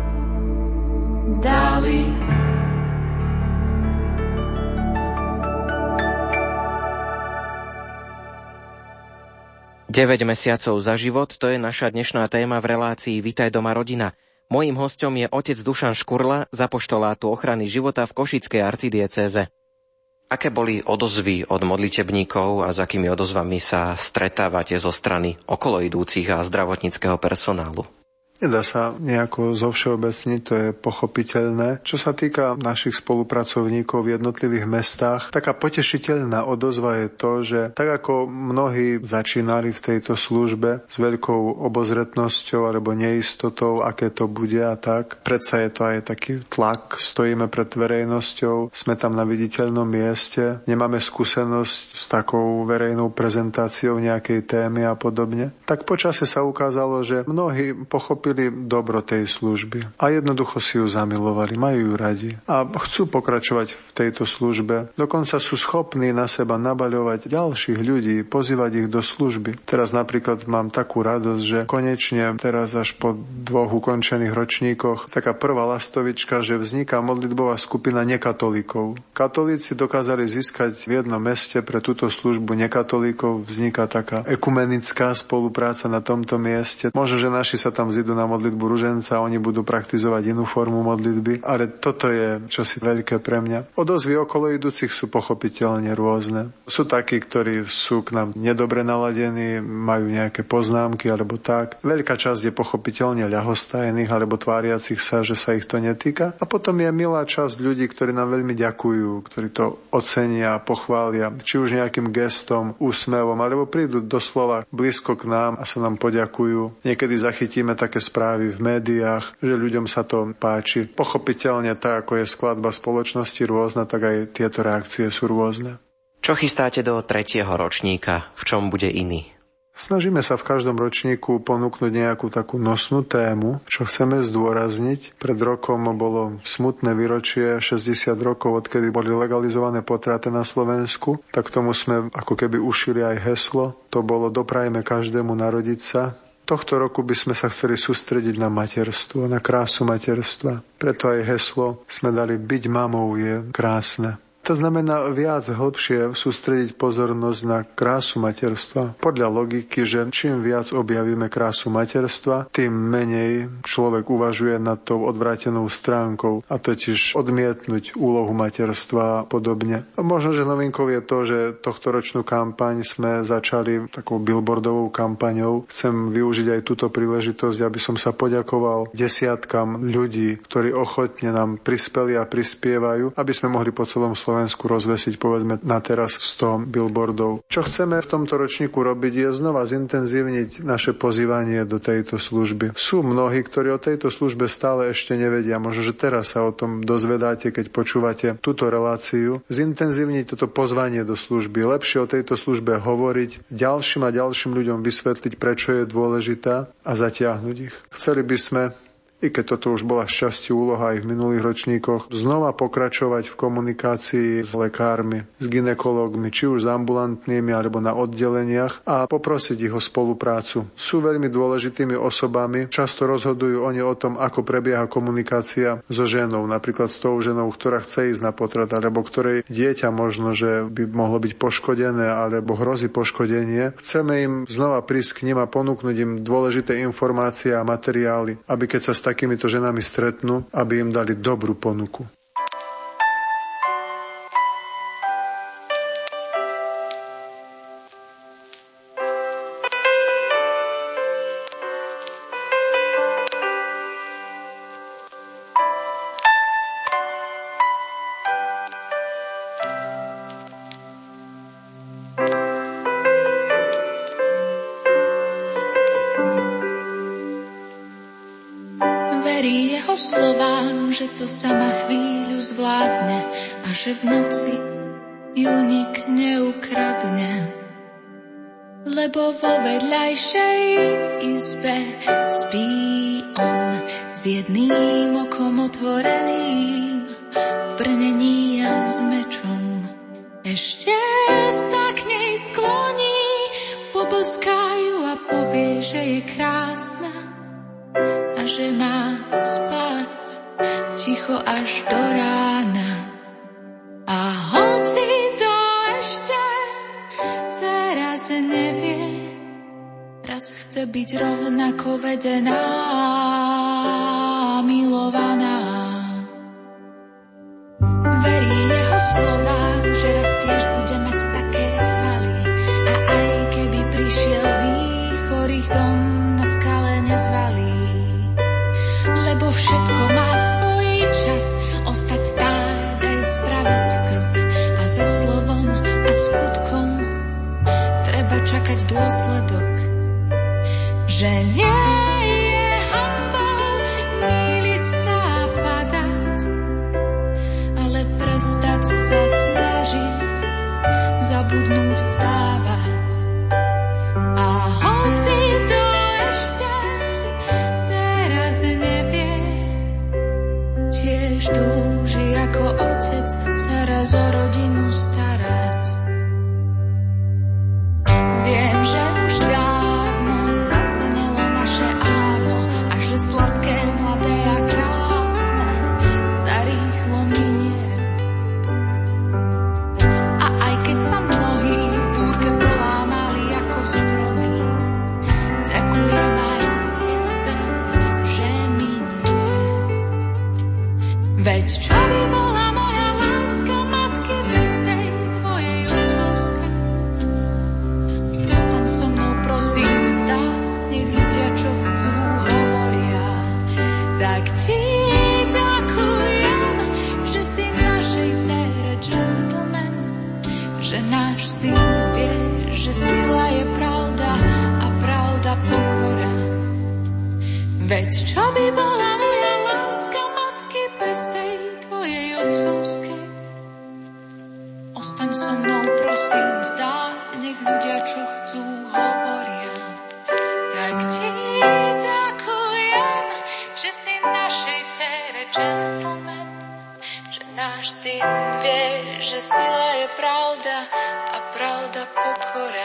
dali.
deväť mesiacov za život, to je naša dnešná téma v relácii Vitaj doma rodina. Mojím hosťom je otec Dušan Škurla z Apoštolátu ochrany života v Košickej arcidiecéze. Aké boli odozvy od modlitebníkov a s akými odozvami sa stretávate zo strany okoloidúcich a zdravotníckeho personálu?
Nedá sa nejako zovšeobecniť, to je pochopiteľné. Čo sa týka našich spolupracovníkov v jednotlivých mestách, taká potešiteľná odozva je to, že tak ako mnohí začínali v tejto službe s veľkou obozretnosťou alebo neistotou, aké to bude a tak, predsa je to aj taký tlak, stojíme pred verejnosťou, sme tam na viditeľnom mieste, nemáme skúsenosť s takou verejnou prezentáciou nejakej témy a podobne. Tak počase sa ukázalo, že mnohí pochopili dobro tej služby a jednoducho si ju zamilovali, majú ju radi a chcú pokračovať v tejto službe. Dokonca sú schopní na seba nabaľovať ďalších ľudí, pozývať ich do služby. Teraz napríklad mám takú radosť, že konečne teraz až po dvoch ukončených ročníkoch taká prvá lastovička, že vzniká modlitbová skupina nekatolíkov. Katolíci dokázali získať v jednom meste pre túto službu nekatolíkov, vzniká taká ekumenická spolupráca na tomto mieste. Možno, že naši sa tam zídu na modlitbu ruženca, oni budú praktizovať inú formu modlitby, ale toto je čosi veľké pre mňa. Odozvy okolo idúcich sú pochopiteľne rôzne. Sú takí, ktorí sú k nám nedobre naladení, majú nejaké poznámky alebo tak. Veľká časť je pochopiteľne ľahostajných alebo tváriacich sa, že sa ich to netýka. A potom je milá časť ľudí, ktorí nám veľmi ďakujú, ktorí to ocenia, pochvália, či už nejakým gestom, úsmevom, alebo prídu doslova blízko k nám a sa nám poďakujú. Niekedy zachytíme také správy v médiách, že ľuďom sa to páči. Pochopiteľne tak, ako je skladba spoločnosti rôzna, tak aj tieto reakcie sú rôzne.
Čo chystáte do tretieho ročníka? V čom bude iný?
Snažíme sa v každom ročníku ponúknuť nejakú takú nosnú tému, čo chceme zdôrazniť. Pred rokom bolo smutné výročie šesťdesiat rokov, odkedy boli legalizované potraty na Slovensku. Tak k tomu sme ako keby ušili aj heslo. To bolo doprajme každému narodiť sa. Tohto roku by sme sa chceli sústrediť na materstvo, na krásu materstva. Preto aj heslo sme dali byť mamou je krásne. To znamená viac hĺbšie sústrediť pozornosť na krásu materstva. Podľa logiky, že čím viac objavíme krásu materstva, tým menej človek uvažuje nad tou odvrátenou stránkou, a totiž odmietnúť úlohu materstva a podobne. A možno, že novinkou je to, že tohtoročnú kampaň sme začali takou billboardovou kampaňou. Chcem využiť aj túto príležitosť, aby som sa poďakoval desiatkam ľudí, ktorí ochotne nám prispeli a prispievajú, aby sme mohli po celom Slovensku Slovensku rozvesiť povedzme na teraz sto billboardov. Čo chceme v tomto ročníku robiť je znova zintenzívniť naše pozývanie do tejto služby. Sú mnohí, ktorí o tejto službe stále ešte nevedia. Možno, že teraz sa o tom dozvedáte, keď počúvate túto reláciu. Zintenzívniť toto pozvanie do služby. Lepšie o tejto službe hovoriť, ďalším a ďalším ľuďom vysvetliť, prečo je dôležitá a zatiahnuť ich. Chceli by sme, i keď toto už bola šťastie úloha aj v minulých ročníkoch, znova pokračovať v komunikácii s lekármi, s gynekológmi, či už s ambulantnými alebo na oddeleniach a poprosiť ich o spoluprácu. Sú veľmi dôležitými osobami, často rozhodujú oni o tom, ako prebieha komunikácia so ženou, napríklad s tou ženou, ktorá chce ísť na potrat, alebo ktorej dieťa možno, že by mohlo byť poškodené, alebo hrozí poškodenie. Chceme im znova prísť k nim a ponúknuť im dôležité informácie a materiály, aby keď sa takýmito ženami stretnú, aby im dali dobrú ponuku.
Slovám, že to sama chvíľu zvládne a že v noci ju nik neukradne, lebo vo vedľajšej izbe spí on s jedným okom otvoreným, v brnení a s mečom. Ešte sa k nej skloní, poboská ju a povie, že je krásna a že má spať ticho až do rána. A hoci to ešte teraz nevie, raz chce byť rovnako vedená, milovaná. Verí jeho slovám, že raz tiež bude mať také svaly, a aj keby prišiel výchor, ich dom na skale nezvalí, lebo všetko má svoj čas, ostať stáť aj spraviť krok, a za slovom a skutkom treba čakať dôsledok, že nie je hanbou mýliť sa a padať, ale prestať sa snažiť, zabudnúť vstávať. A hoci to ešte teraz nevie, tiež túži ako otec sa raz o rodinu starať. Viem, že už dávno zaznelo naše áno a že sladké, mladé a krásne sa rýchlo minie. A aj keď sa mnohí v búrke polámali ako stromy, ďakujem aj tebe, že minie. Veď čo by bola moja láska matky bez tej tvojej otcovskej? Zostaň so mnou, prosím, stáť, nech ľudia, čo chcú, hovoria. Tak ti ďakujem, že si našej dcére gentleman, že náš syn vie, že sila je pravda a pravda pokora. Veď čo by bola moja láska matky bez tej tvojej otcovskej? Ostaň so mnou, prosím, stáť, nech ľudia, čo chcú, hovoria. Tak ti ďakujem, že si našej dcére gentleman, že náš syn vie, že sila je pravda a pravda pokora.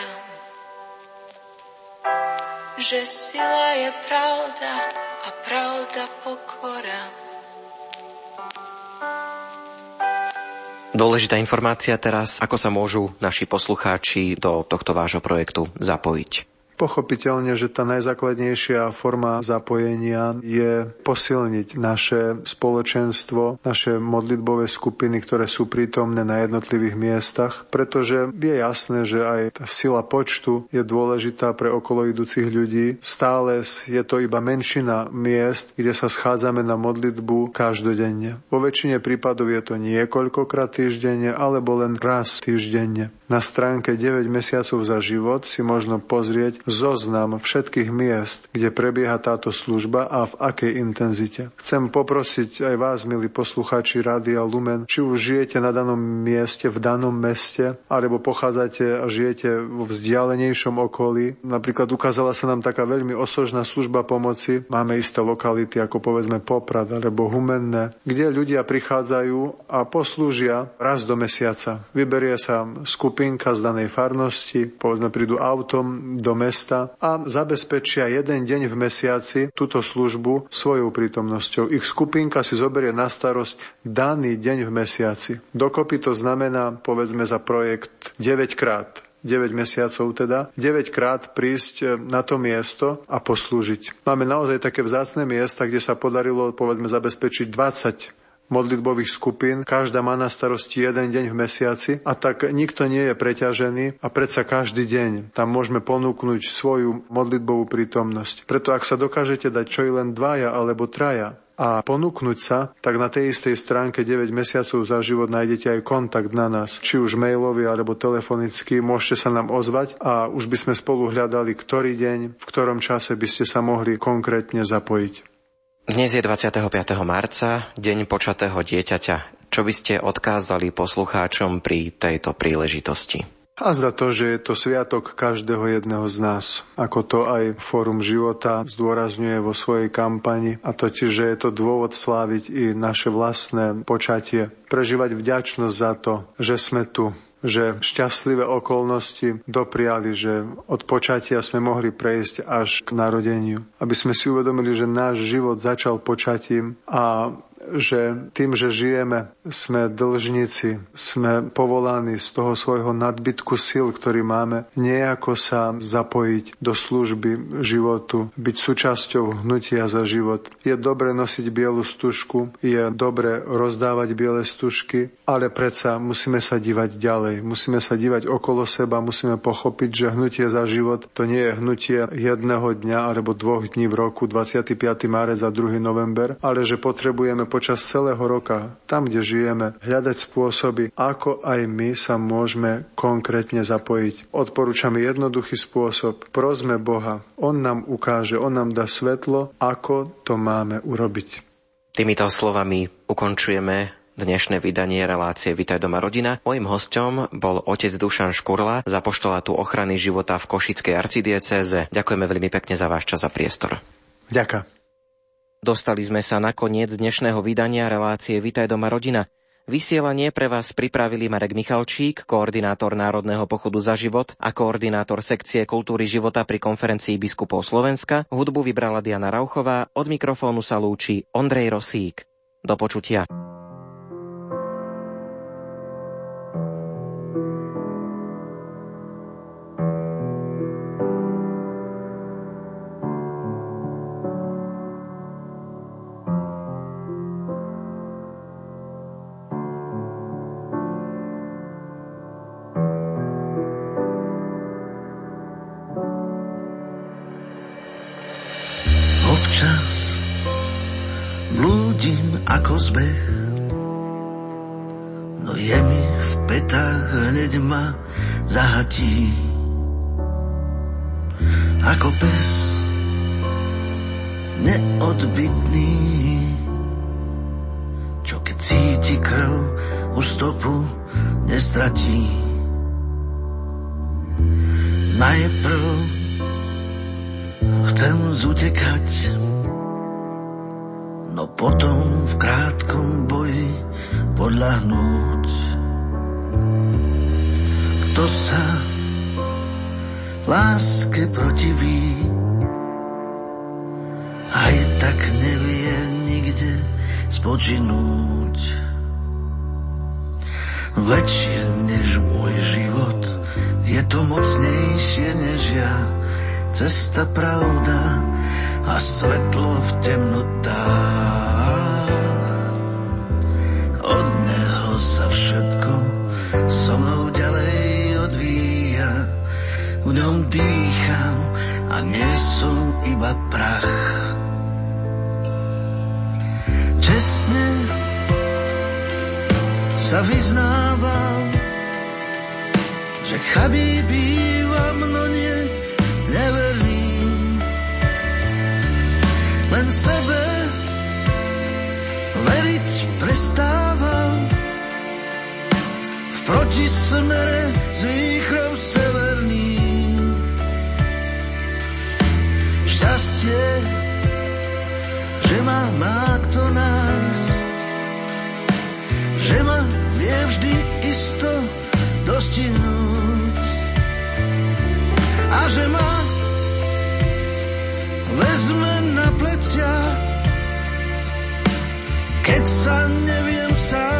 Že sila je pravda a pravda pokora.
Dôležitá informácia teraz, ako sa môžu naši poslucháči do tohto vášho projektu zapojiť.
Pochopiteľne, že tá najzákladnejšia forma zapojenia je posilniť naše spoločenstvo, naše modlitbové skupiny, ktoré sú prítomné na jednotlivých miestach, pretože je jasné, že aj tá sila počtu je dôležitá pre okoloidúcich ľudí. Stále je to iba menšina miest, kde sa schádzame na modlitbu každodenne. Vo väčšine prípadov je to niekoľkokrát týždenne alebo len raz týždenne. Na stránke deväť mesiacov za život si možno pozrieť zoznam všetkých miest, kde prebieha táto služba a v akej intenzite. Chcem poprosiť aj vás, milí poslucháči Rádia Lumen, či už žijete na danom mieste, v danom meste, alebo pochádzate a žijete vo vzdialenejšom okolí. Napríklad ukázala sa nám taká veľmi osožná služba pomoci. Máme isté lokality, ako povedzme Poprad alebo Humenné, kde ľudia prichádzajú a poslúžia raz do mesiaca. Vyberie sa skupinka z danej farnosti, povedzme prídu autom do mesta a zabezpečia jeden deň v mesiaci túto službu svojou prítomnosťou. Ich skupinka si zoberie na starosť daný deň v mesiaci. Dokopy to znamená, povedzme za projekt deväť krát. deväť mesiacov teda, deväť krát prísť na to miesto a poslúžiť. Máme naozaj také vzácne miesta, kde sa podarilo, povedzme, zabezpečiť dvadsať modlitbových skupín, každá má na starosti jeden deň v mesiaci a tak nikto nie je preťažený a predsa každý deň tam môžeme ponúknuť svoju modlitbovú prítomnosť. Preto ak sa dokážete dať čo i len dvaja alebo traja a ponúknuť sa, tak na tej istej stránke deväť mesiacov za život nájdete aj kontakt na nás, či už mailový alebo telefonický, môžete sa nám ozvať a už by sme spolu hľadali, ktorý deň, v ktorom čase by ste sa mohli konkrétne zapojiť.
Dnes je dvadsiateho piateho marca, deň počatého dieťaťa. Čo by ste odkázali poslucháčom pri tejto príležitosti?
A zdá to, že je to sviatok každého jedného z nás. Ako to aj Fórum života zdôrazňuje vo svojej kampani. A totiž, že je to dôvod sláviť i naše vlastné počatie. Prežívať vďačnosť za to, že sme tu. Že šťastlivé okolnosti dopriali, že od počatia sme mohli prejsť až k narodeniu. Aby sme si uvedomili, že náš život začal počatím a že tým, že žijeme, sme dlžníci, sme povolaní z toho svojho nadbytku síl, ktorý máme, nejako sa zapojiť do služby životu, byť súčasťou hnutia za život. Je dobre nosiť bielu stužku, je dobre rozdávať biele stužky, ale predsa musíme sa dívať ďalej, musíme sa dívať okolo seba, musíme pochopiť, že hnutie za život to nie je hnutie jedného dňa alebo dvoch dní v roku, dvadsiateho piateho marec a druhého november, ale že potrebujeme počas celého roka, tam, kde žijeme, hľadať spôsoby, ako aj my sa môžeme konkrétne zapojiť. Odporúčame jednoduchý spôsob. Prosme Boha. On nám ukáže, on nám dá svetlo, ako to máme urobiť.
Týmito slovami ukončujeme dnešné vydanie relácie Vitaj doma rodina. Mojím hosťom bol otec Dušan Škurla z apoštolátu ochrany života v Košickej arcidiecéze. Ďakujeme veľmi pekne za váš čas a priestor.
Ďakujem.
Dostali sme sa na koniec dnešného vydania relácie Vitaj doma rodina. Vysielanie pre vás pripravili Marek Michalčík, koordinátor Národného pochodu za život a koordinátor sekcie kultúry života pri konferencii biskupov Slovenska. Hudbu vybrala Diana Rauchová, od mikrofónu sa lúči Ondrej Rosík. Do počutia.
Ako zbeh, no je mi v petách hneď ma zahatí. Ako pes neodbytný, čo keď cíti krv, už stopu nestratí. Najprv chcem zutekať, no potom v krátkom boji podľahnúť. Kto sa láske protiví, aj tak nevie nikde spočinúť. Väčšie než môj život, je to mocnejšie než ja, cesta, pravda a svetlo v temnotách. Od neho sa všetko so mnou ďalej odvíja. V ňom dýcham a nie som iba prach. Čestne sa vyznávam, že chabý bývam, no nie neverný. Len sebe veriť prestávam, v protismere s výchrom severným. Šťastie, že ma má kto nájsť, že ma vie vždy isto dostihnúť a že ma vezme na plecia, keď sa neviem sám